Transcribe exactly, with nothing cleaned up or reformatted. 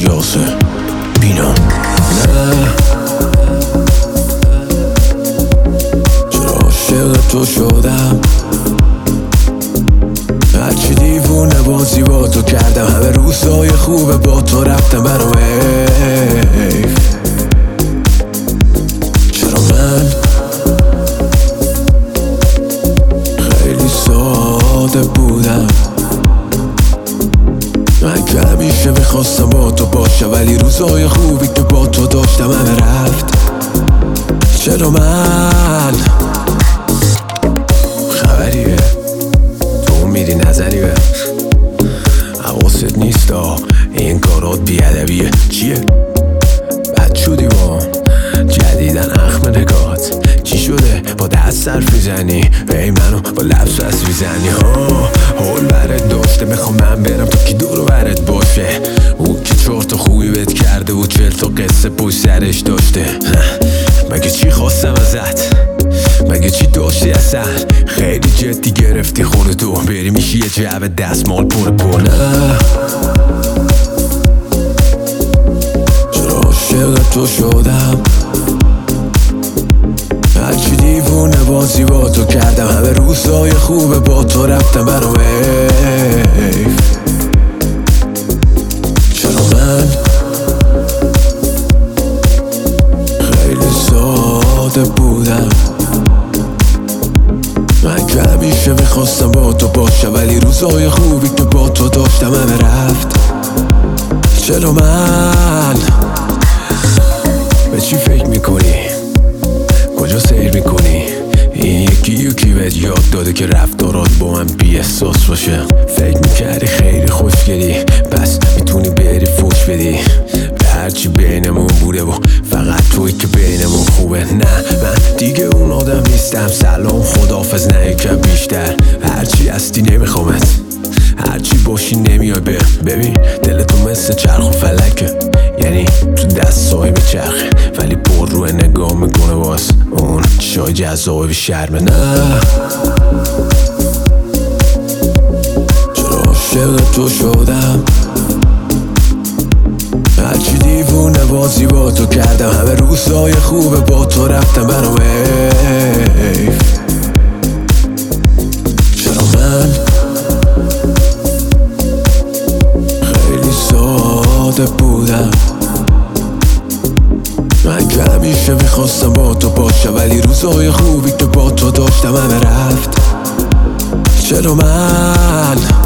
یاسر بینا. نه چرا عاشق تو شدم، هرچی دیوونه بازی با تو کردم، همه روزای خوبه با تو رفتم برام حیف. چرا من خیلی ساده بودم، من که همیشه میخواستم با تو باشم، ولی روزای خوبی که با تو داشتم همه رفت. چرا من خبریه تو میری نزنی به حواست نیستا، این کارات بیادبیه. چیه؟ بد شدی با جدیدن اخم نگات، چی شده با دست صرف میزنی ای منو با لبس بس میزنی؟ ها حول برت داشته، میخوام من برم تو کی دور و برت باشه. او که چهار تا خوبی بهت کرده و چهل تا قصه پشت سرش داشته. مگه چی خواستم ازت؟ مگه چی داشتی اصلا؟ خیلی جدی گرفتی خودتو، بری میشی یه جعبه دستمال پر پر. نه چرا عاشق تو شدم، هرچی دیوونه بازی با تو کردم، همه روزای خوبه با تو رفتم برام حیف. چرا من خیلی ساده بودم، من که همیشه میخواستم با تو باشم، ولی روزای خوبی که با تو داشتم همه رفت. چرا من به چی فکر میکنی؟ کجا سیر میکنی؟ این یکی یکی بهت یاد داده که رفتارات با من بی احساس باشه. فکر میکردی خیلی خوشگلی، پس میتونی بری فوش بدی به هرچی بینمون بوده و فقط توی که بینمون خوبه. نه من دیگه اون آدم نیستم، سلام خداحافظ نه یکم بیشتر. هرچی هستی نمیخوامت، هرچی باشی نمیای به. ببین دل تو مثل چرخ و فلکه، یعنی تو دست صاحب چرخه ولی پر روی نگاه میکنه باز اون چای جذابه بی شرمه. نه چرا عاشق تو شدم، هرچی دیوونه بازی با تو کردم، همه روزای خوبه با تو رفتم برام حیف. چرا من خیلی ساده بودم، من که همیشه میخواستم با تو باشم، ولی روزای خوبی که با تو داشتم همه رفت. چرا من